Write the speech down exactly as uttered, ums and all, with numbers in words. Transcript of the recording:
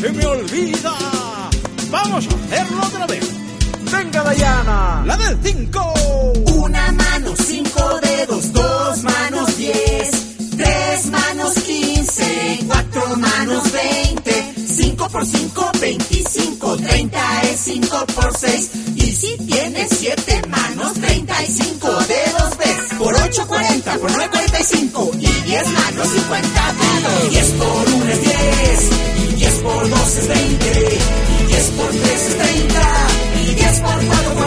se me olvida. Vamos a hacerlo otra vez. Venga, Dayana, la del cinco. Una mano, cinco dedos, dos manos, diez, tres manos, quince, cuatro manos, veinte, cinco por cinco, veinticinco, treinta es cinco por seis. Y si tienes siete manos, treinta y cinco dedos ves. Por ocho, cuarenta, por nueve, cuarenta y cinco. Y diez manos, cincuenta dedos. diez por uno es diez, y diez por dos es veinte, y diez por tres es treinta, y diez por cuatro